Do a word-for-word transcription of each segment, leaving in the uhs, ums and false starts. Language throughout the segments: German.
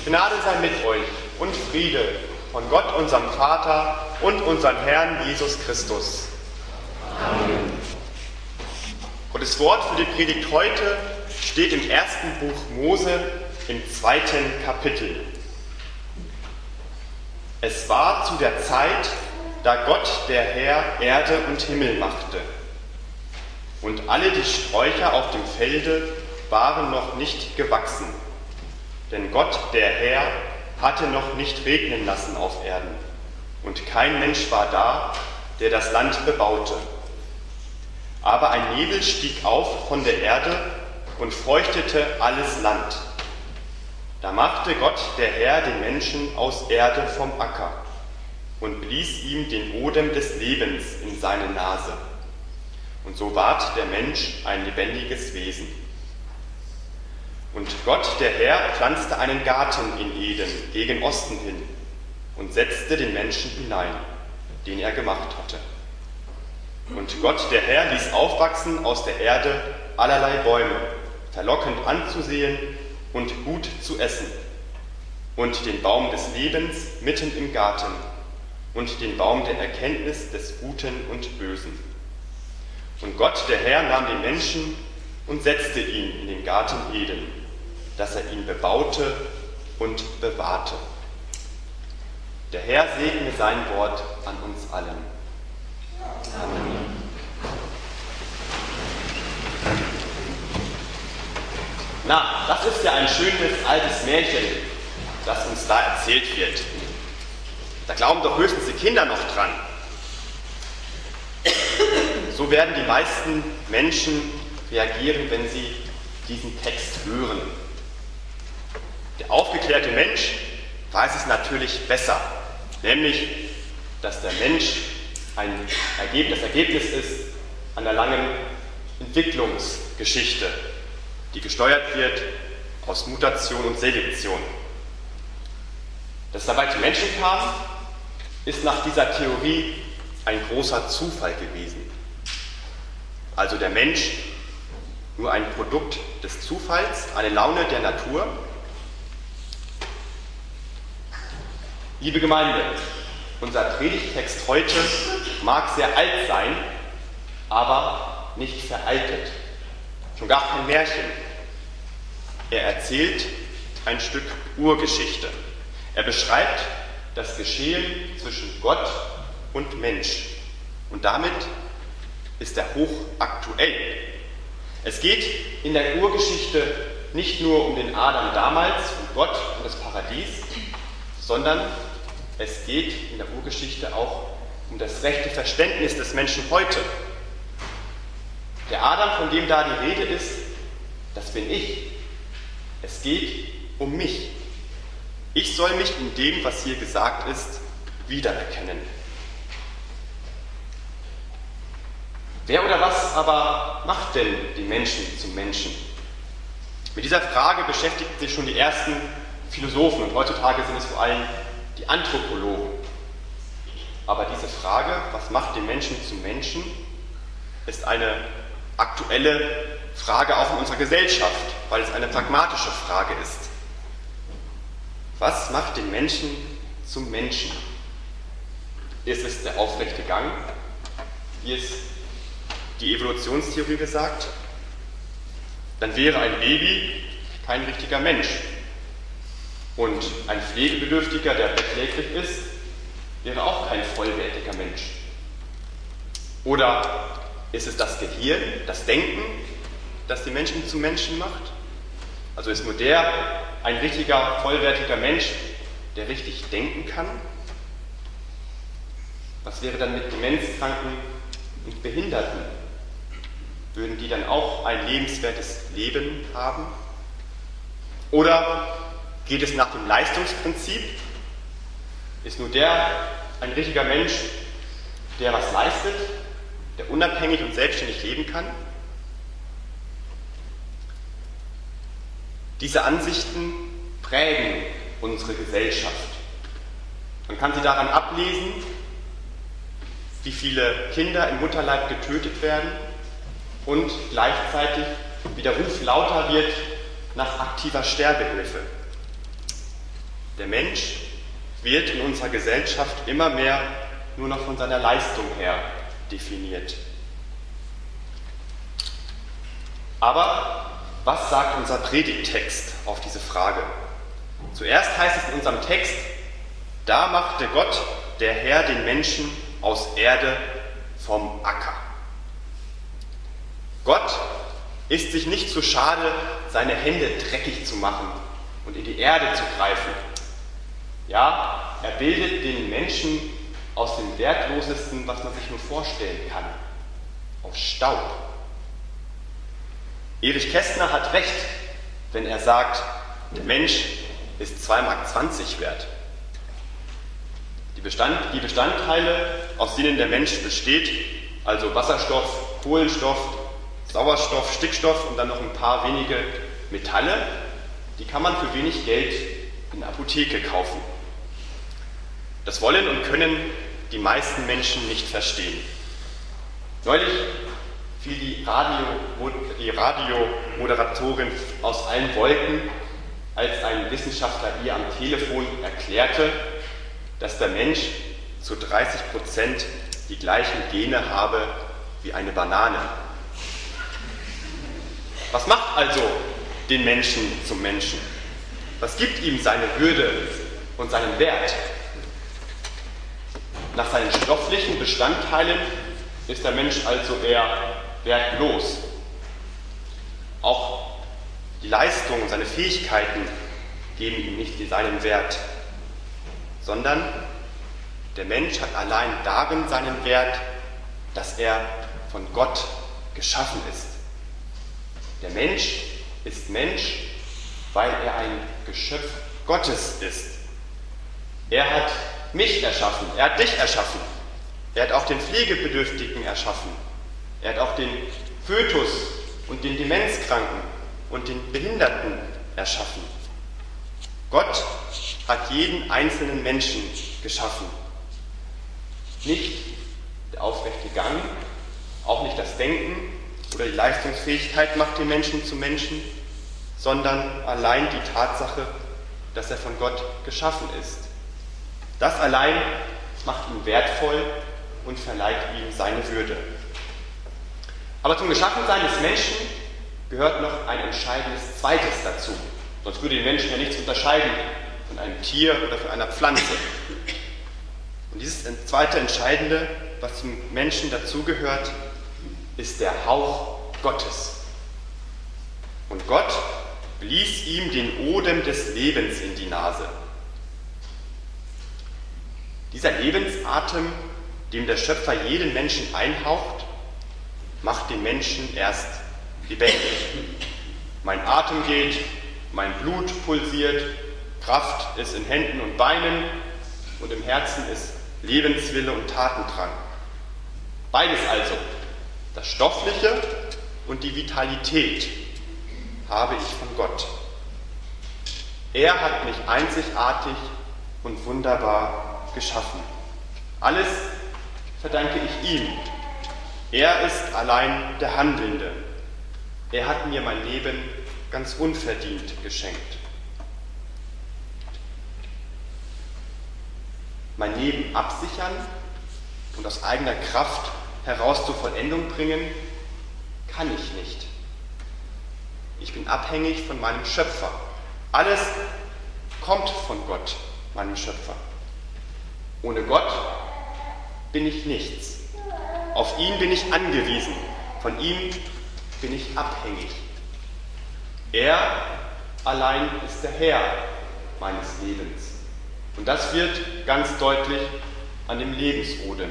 Gnade sei mit euch und Friede von Gott, unserem Vater und unserem Herrn Jesus Christus. Amen. Gottes Wort für die Predigt heute steht im ersten Buch Mose im zweiten Kapitel. Es war zu der Zeit, da Gott, der Herr, Erde und Himmel machte. Und alle die Sträucher auf dem Felde waren noch nicht gewachsen. Denn Gott, der Herr, hatte noch nicht regnen lassen auf Erden. Und kein Mensch war da, der das Land bebaute. Aber ein Nebel stieg auf von der Erde und feuchtete alles Land. Da machte Gott, der Herr, den Menschen aus Erde vom Acker und blies ihm den Odem des Lebens in seine Nase. Und so ward der Mensch ein lebendiges Wesen. Und Gott, der Herr, pflanzte einen Garten in Eden gegen Osten hin und setzte den Menschen hinein, den er gemacht hatte. Und Gott, der Herr, ließ aufwachsen aus der Erde allerlei Bäume, verlockend anzusehen und gut zu essen, und den Baum des Lebens mitten im Garten und den Baum der Erkenntnis des Guten und Bösen. Und Gott, der Herr, nahm den Menschen und setzte ihn in den Garten Eden, dass er ihn bebaute und bewahrte. Der Herr segne sein Wort an uns allen. Amen. Na, das ist ja ein schönes altes Märchen, das uns da erzählt wird. Da glauben doch höchstens die Kinder noch dran. So werden die meisten Menschen reagieren, wenn sie diesen Text hören. Der aufgeklärte Mensch weiß es natürlich besser, nämlich, dass der Mensch ein Ergebnis, das Ergebnis ist einer langen Entwicklungsgeschichte, die gesteuert wird aus Mutation und Selektion. Dass es dabei zu Menschen kam, ist nach dieser Theorie ein großer Zufall gewesen. Also der Mensch nur ein Produkt des Zufalls, eine Laune der Natur. Liebe Gemeinde, unser Predigttext heute mag sehr alt sein, aber nicht veraltet. Schon gar kein Märchen. Er erzählt ein Stück Urgeschichte. Er beschreibt das Geschehen zwischen Gott und Mensch. Und damit ist er hochaktuell. Es geht in der Urgeschichte nicht nur um den Adam damals und Gott und das Paradies, sondern es geht in der Urgeschichte auch um das rechte Verständnis des Menschen heute. Der Adam, von dem da die Rede ist, das bin ich. Es geht um mich. Ich soll mich in dem, was hier gesagt ist, wiedererkennen. Wer oder was aber macht denn die Menschen zum Menschen? Mit dieser Frage beschäftigten sich schon die ersten Philosophen und heutzutage sind es vor allem die Anthropologen. Aber diese Frage, was macht den Menschen zum Menschen, ist eine aktuelle Frage auch in unserer Gesellschaft, weil es eine pragmatische Frage ist. Was macht den Menschen zum Menschen? Ist es der aufrechte Gang, wie es die Evolutionstheorie besagt? Dann wäre ein Baby kein richtiger Mensch. Und ein Pflegebedürftiger, der bettlägerig ist, wäre auch kein vollwertiger Mensch. Oder ist es das Gehirn, das Denken, das die Menschen zu Menschen macht? Also ist nur der ein richtiger, vollwertiger Mensch, der richtig denken kann? Was wäre dann mit Demenzkranken und Behinderten? Würden die dann auch ein lebenswertes Leben haben? Oder geht es nach dem Leistungsprinzip? Ist nur der ein richtiger Mensch, der was leistet, der unabhängig und selbstständig leben kann? Diese Ansichten prägen unsere Gesellschaft. Man kann sie daran ablesen, wie viele Kinder im Mutterleib getötet werden und gleichzeitig wie der Ruf lauter wird nach aktiver Sterbehilfe. Der Mensch wird in unserer Gesellschaft immer mehr nur noch von seiner Leistung her definiert. Aber was sagt unser Predigttext auf diese Frage? Zuerst heißt es in unserem Text: Da machte Gott, der Herr, den Menschen aus Erde vom Acker. Gott ist sich nicht zu schade, seine Hände dreckig zu machen und in die Erde zu greifen. Ja, er bildet den Menschen aus dem Wertlosesten, was man sich nur vorstellen kann, aus Staub. Erich Kästner hat recht, wenn er sagt, der Mensch ist zwei Mark zwanzig wert. Die, Bestand, die Bestandteile, aus denen der Mensch besteht, also Wasserstoff, Kohlenstoff, Sauerstoff, Stickstoff und dann noch ein paar wenige Metalle, die kann man für wenig Geld in der Apotheke kaufen. Das wollen und können die meisten Menschen nicht verstehen. Neulich fiel die, Radio, die Radiomoderatorin aus allen Wolken, als ein Wissenschaftler ihr am Telefon erklärte, dass der Mensch zu dreißig Prozent die gleichen Gene habe wie eine Banane. Was macht also den Menschen zum Menschen? Was gibt ihm seine Würde und seinen Wert? Nach seinen stofflichen Bestandteilen ist der Mensch also eher wertlos. Auch die Leistung und seine Fähigkeiten geben ihm nicht seinen Wert, sondern der Mensch hat allein darin seinen Wert, dass er von Gott geschaffen ist. Der Mensch ist Mensch, weil er ein Geschöpf Gottes ist. Er hat mich erschaffen, er hat dich erschaffen, er hat auch den Pflegebedürftigen erschaffen, er hat auch den Fötus und den Demenzkranken und den Behinderten erschaffen. Gott hat jeden einzelnen Menschen geschaffen. Nicht der aufrechte Gang, auch nicht das Denken oder die Leistungsfähigkeit macht den Menschen zum Menschen, sondern allein die Tatsache, dass er von Gott geschaffen ist. Das allein macht ihn wertvoll und verleiht ihm seine Würde. Aber zum Geschaffensein des Menschen gehört noch ein entscheidendes Zweites dazu. Sonst würde den Menschen ja nichts unterscheiden von einem Tier oder von einer Pflanze. Und dieses zweite Entscheidende, was zum Menschen dazugehört, ist der Hauch Gottes. Und Gott blies ihm den Odem des Lebens in die Nase. Dieser Lebensatem, dem der Schöpfer jeden Menschen einhaucht, macht den Menschen erst lebendig. Mein Atem geht, mein Blut pulsiert, Kraft ist in Händen und Beinen und im Herzen ist Lebenswille und Tatendrang. Beides also, das Stoffliche und die Vitalität, habe ich von Gott. Er hat mich einzigartig und wunderbar geschaffen. Alles verdanke ich ihm. Er ist allein der Handelnde. Er hat mir mein Leben ganz unverdient geschenkt. Mein Leben absichern und aus eigener Kraft heraus zur Vollendung bringen, kann ich nicht. Ich bin abhängig von meinem Schöpfer. Alles kommt von Gott, meinem Schöpfer. Ohne Gott bin ich nichts. Auf ihn bin ich angewiesen. Von ihm bin ich abhängig. Er allein ist der Herr meines Lebens. Und das wird ganz deutlich an dem Lebensodem.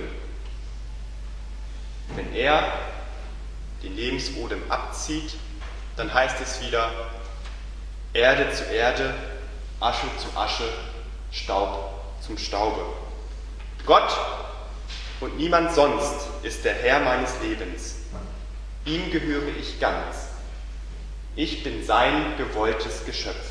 Wenn er den Lebensodem abzieht, dann heißt es wieder Erde zu Erde, Asche zu Asche, Staub zum Staube. Gott und niemand sonst ist der Herr meines Lebens. Ihm gehöre ich ganz. Ich bin sein gewolltes Geschöpf.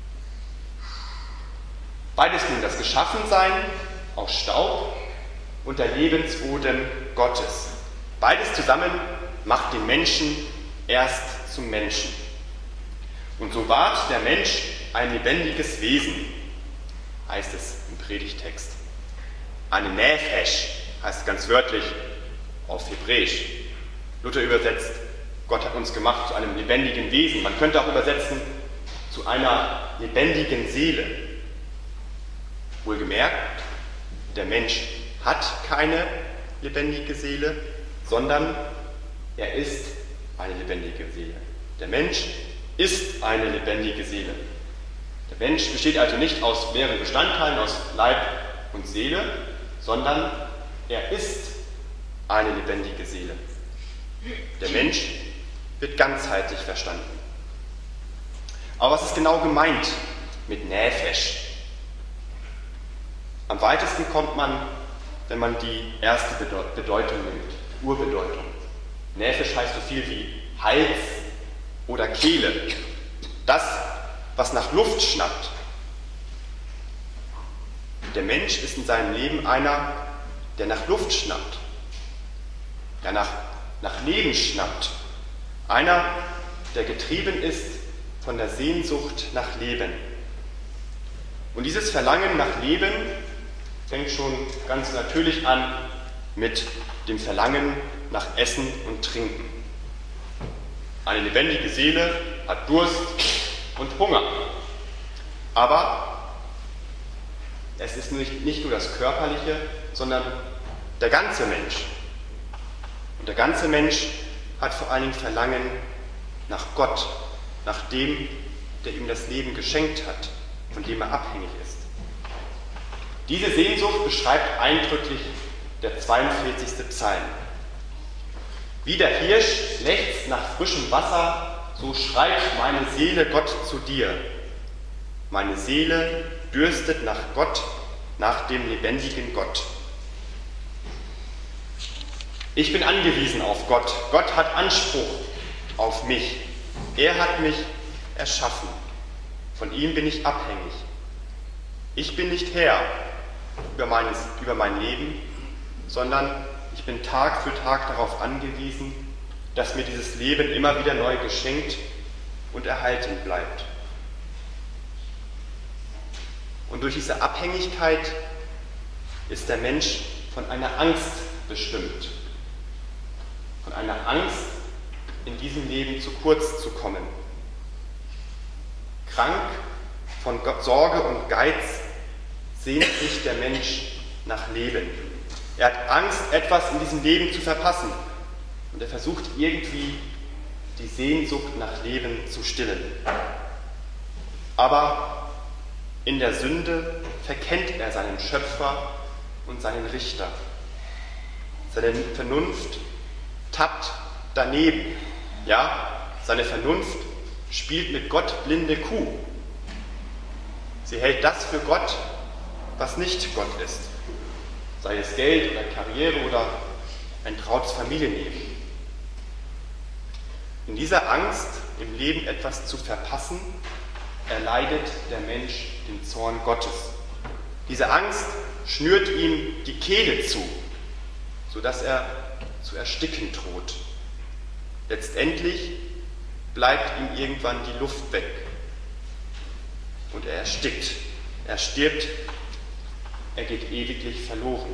Beides nun das Geschaffensein aus Staub und der Lebensodem Gottes. Beides zusammen macht den Menschen erst zum Menschen. Und so ward der Mensch ein lebendiges Wesen. heißt es im Predigtext. Eine Nefesh heißt ganz wörtlich auf Hebräisch. Luther übersetzt, Gott hat uns gemacht zu einem lebendigen Wesen. Man könnte auch übersetzen, zu einer lebendigen Seele. Wohlgemerkt, der Mensch hat keine lebendige Seele, sondern er ist eine lebendige Seele. Der Mensch ist eine lebendige Seele. Der Mensch besteht also nicht aus mehreren Bestandteilen, aus Leib und Seele, sondern er ist eine lebendige Seele. Der Mensch wird ganzheitlich verstanden. Aber was ist genau gemeint mit Nefesh? Am weitesten kommt man, wenn man die erste Bedeutung nimmt, Urbedeutung. Nefesh heißt so viel wie Hals oder Kehle. Das, was nach Luft schnappt. Der Mensch ist in seinem Leben einer, der nach Luft schnappt, der nach, nach Leben schnappt. Einer, der getrieben ist von der Sehnsucht nach Leben. Und dieses Verlangen nach Leben fängt schon ganz natürlich an mit dem Verlangen nach Essen und Trinken. Eine lebendige Seele hat Durst und Hunger. Aber es ist nicht, nicht nur das Körperliche, sondern der ganze Mensch. Und der ganze Mensch hat vor allen Dingen Verlangen nach Gott, nach dem, der ihm das Leben geschenkt hat, von dem er abhängig ist. Diese Sehnsucht beschreibt eindrücklich der zweiundvierzigste Psalm. Wie der Hirsch lechzt nach frischem Wasser, so schreit meine Seele Gott zu dir. Meine Seele dürstet nach Gott, nach dem lebendigen Gott. Ich bin angewiesen auf Gott. Gott hat Anspruch auf mich. Er hat mich erschaffen. Von ihm bin ich abhängig. Ich bin nicht Herr über, meines, über mein Leben, sondern ich bin Tag für Tag darauf angewiesen, dass mir dieses Leben immer wieder neu geschenkt und erhalten bleibt. Und durch diese Abhängigkeit ist der Mensch von einer Angst bestimmt. Von einer Angst, in diesem Leben zu kurz zu kommen. Krank von Sorge und Geiz sehnt sich der Mensch nach Leben. Er hat Angst, etwas in diesem Leben zu verpassen. Und er versucht irgendwie, die Sehnsucht nach Leben zu stillen. Aber in der Sünde verkennt er seinen Schöpfer und seinen Richter. Seine Vernunft tappt daneben. Ja, seine Vernunft spielt mit Gott blinde Kuh. Sie hält das für Gott, was nicht Gott ist. Sei es Geld oder Karriere oder ein trautes Familienleben. In dieser Angst, im Leben etwas zu verpassen, erleidet der Mensch den Zorn Gottes. Diese Angst schnürt ihm die Kehle zu, sodass er zu ersticken droht. Letztendlich bleibt ihm irgendwann die Luft weg und er erstickt. Er stirbt, er geht ewiglich verloren.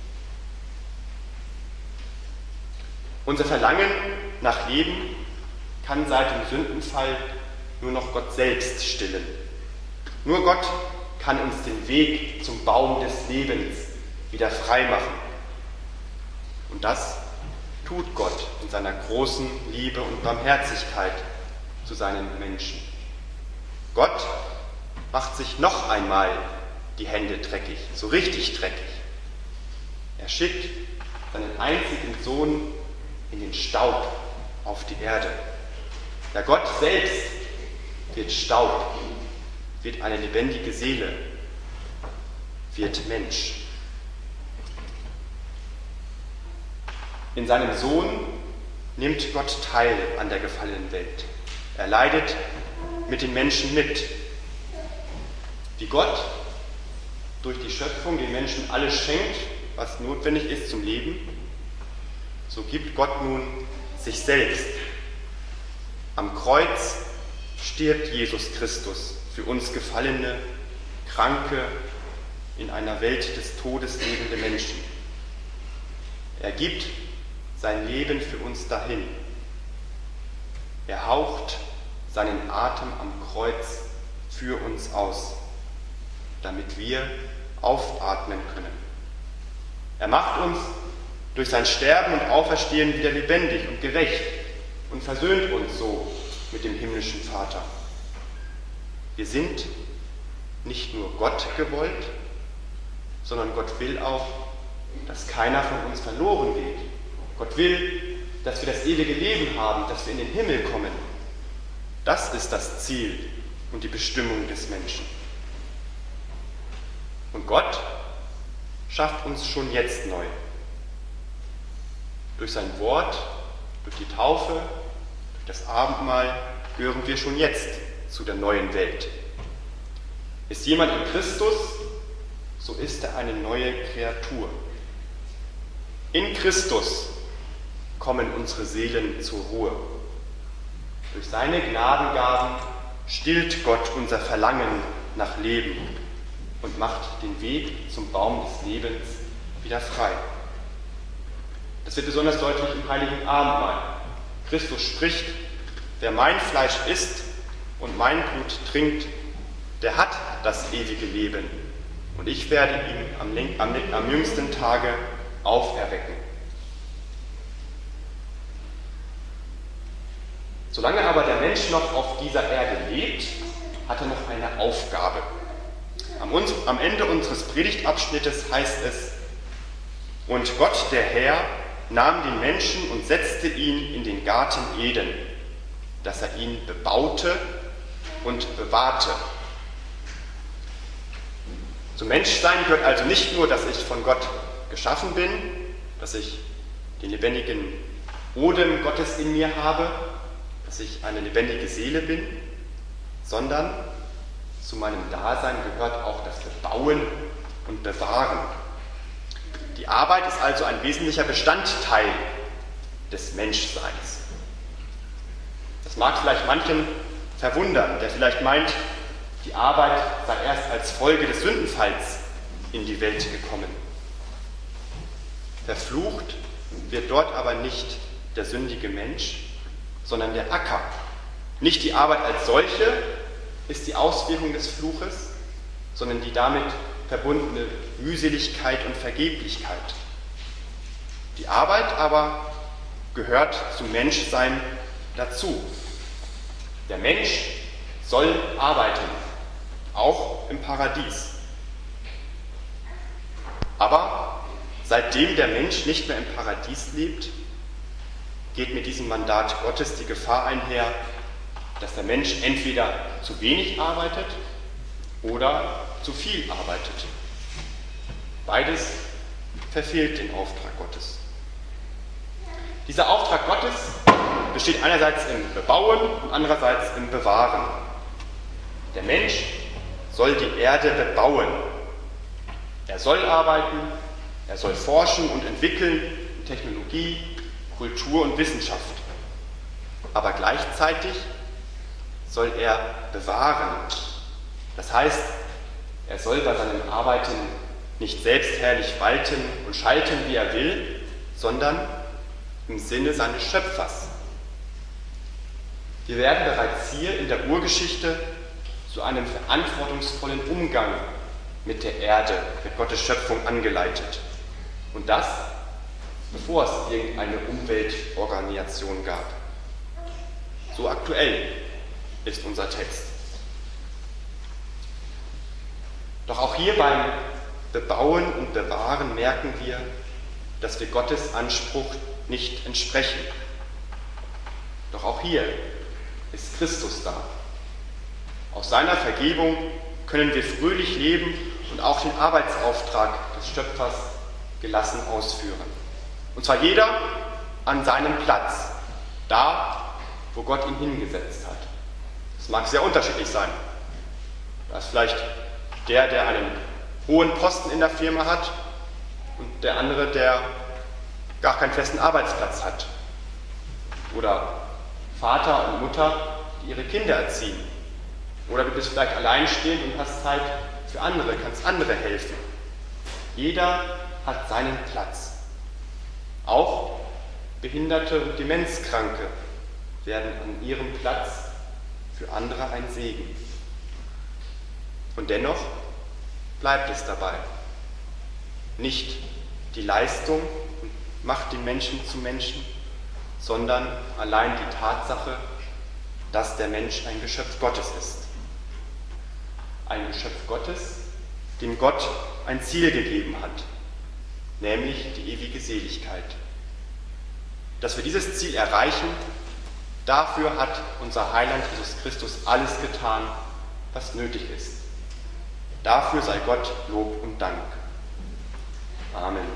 Unser Verlangen nach Leben kann seit dem Sündenfall nur noch Gott selbst stillen. Nur Gott kann uns den Weg zum Baum des Lebens wieder frei machen. Und das tut Gott in seiner großen Liebe und Barmherzigkeit zu seinen Menschen. Gott macht sich noch einmal die Hände dreckig, so richtig dreckig. Er schickt seinen einzigen Sohn in den Staub auf die Erde. Ja, Gott selbst wird Staub, wird eine lebendige Seele, wird Mensch. In seinem Sohn nimmt Gott teil an der gefallenen Welt. Er leidet mit den Menschen mit. Wie Gott durch die Schöpfung den Menschen alles schenkt, was notwendig ist zum Leben, so gibt Gott nun sich selbst. Am Kreuz stirbt Jesus Christus für uns Gefallene, Kranke in einer Welt des Todes lebende Menschen. Er gibt sein Leben für uns dahin. Er haucht seinen Atem am Kreuz für uns aus, damit wir aufatmen können. Er macht uns durch sein Sterben und Auferstehen wieder lebendig und gerecht und versöhnt uns so mit dem himmlischen Vater. Wir sind nicht nur Gott gewollt, sondern Gott will auch, dass keiner von uns verloren geht. Gott will, dass wir das ewige Leben haben, dass wir in den Himmel kommen. Das ist das Ziel und die Bestimmung des Menschen. Und Gott schafft uns schon jetzt neu. Durch sein Wort, durch die Taufe, durch das Abendmahl gehören wir schon jetzt zu der neuen Welt. Ist jemand in Christus, so ist er eine neue Kreatur. In Christus kommen unsere Seelen zur Ruhe. Durch seine Gnadengaben stillt Gott unser Verlangen nach Leben und macht den Weg zum Baum des Lebens wieder frei. Das wird besonders deutlich im Heiligen Abendmahl. Christus spricht: Wer mein Fleisch isst und mein Blut trinkt, der hat das ewige Leben, und ich werde ihn am, am, am jüngsten Tage auferwecken. Solange aber der Mensch noch auf dieser Erde lebt, hat er noch eine Aufgabe. Am, uns, am Ende unseres Predigtabschnittes heißt es: Und Gott, der Herr, nahm den Menschen und setzte ihn in den Garten Eden, dass er ihn bebaute und bewahrte. Zum Menschsein gehört also nicht nur, dass ich von Gott geschaffen bin, dass ich den lebendigen Odem Gottes in mir habe, dass ich eine lebendige Seele bin, sondern zu meinem Dasein gehört auch das Bebauen und Bewahren. Die Arbeit ist also ein wesentlicher Bestandteil des Menschseins. Das mag vielleicht manchen verwundern, der vielleicht meint, die Arbeit sei erst als Folge des Sündenfalls in die Welt gekommen. Verflucht wird dort aber nicht der sündige Mensch, sondern der Acker. Nicht die Arbeit als solche ist die Auswirkung des Fluches, sondern die damit verbundene Mühseligkeit und Vergeblichkeit. Die Arbeit aber gehört zum Menschsein dazu. Der Mensch soll arbeiten, auch im Paradies. Aber seitdem der Mensch nicht mehr im Paradies lebt, geht mit diesem Mandat Gottes die Gefahr einher, dass der Mensch entweder zu wenig arbeitet oder zu viel arbeitet. Beides verfehlt den Auftrag Gottes. Dieser Auftrag Gottes besteht einerseits im Bebauen und andererseits im Bewahren. Der Mensch soll die Erde bebauen. Er soll arbeiten, er soll forschen und entwickeln in Technologie, Kultur und Wissenschaft. Aber gleichzeitig soll er bewahren. Das heißt, er soll bei seinem Arbeiten nicht selbstherrlich walten und schalten, wie er will, sondern im Sinne seines Schöpfers. Wir werden bereits hier in der Urgeschichte zu einem verantwortungsvollen Umgang mit der Erde, mit Gottes Schöpfung angeleitet. Und das, bevor es irgendeine Umweltorganisation gab. So aktuell ist unser Text. Doch auch hier beim Bebauen und Bewahren merken wir, dass wir Gottes Anspruch nicht entsprechen. Doch auch hier ist Christus da. Aus seiner Vergebung können wir fröhlich leben und auch den Arbeitsauftrag des Schöpfers gelassen ausführen. Und zwar jeder an seinem Platz, da, wo Gott ihn hingesetzt hat. Das mag sehr unterschiedlich sein. Da ist vielleicht der, der einen hohen Posten in der Firma hat und der andere, der gar keinen festen Arbeitsplatz hat. Oder Vater und Mutter, die ihre Kinder erziehen. Oder du bist vielleicht alleinstehend und hast Zeit für andere, kannst andere helfen. Jeder hat seinen Platz. Auch Behinderte und Demenzkranke werden an ihrem Platz für andere ein Segen. Und dennoch bleibt es dabei. Nicht die Leistung macht den Menschen zum Menschen, sondern allein die Tatsache, dass der Mensch ein Geschöpf Gottes ist. Ein Geschöpf Gottes, dem Gott ein Ziel gegeben hat, nämlich die ewige Seligkeit. Dass wir dieses Ziel erreichen, dafür hat unser Heiland Jesus Christus alles getan, was nötig ist. Dafür sei Gott Lob und Dank. Amen.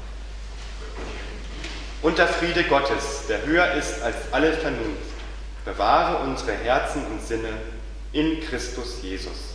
Und der Friede Gottes, der höher ist als alle Vernunft, bewahre unsere Herzen und Sinne in Christus Jesus.